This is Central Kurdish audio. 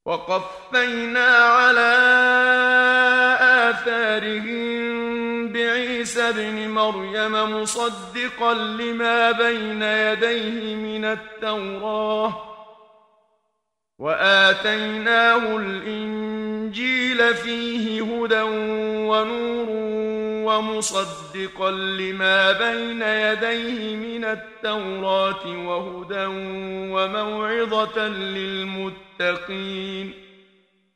وقفينا على آثارهم بعيسى ابن مريم مصدقا لما بين يديه من التوراة وآتيناه الإنجيل فيه هدى ونور ومصدقا لما بين يديه من التوراة وهدى وموعظة للمتقين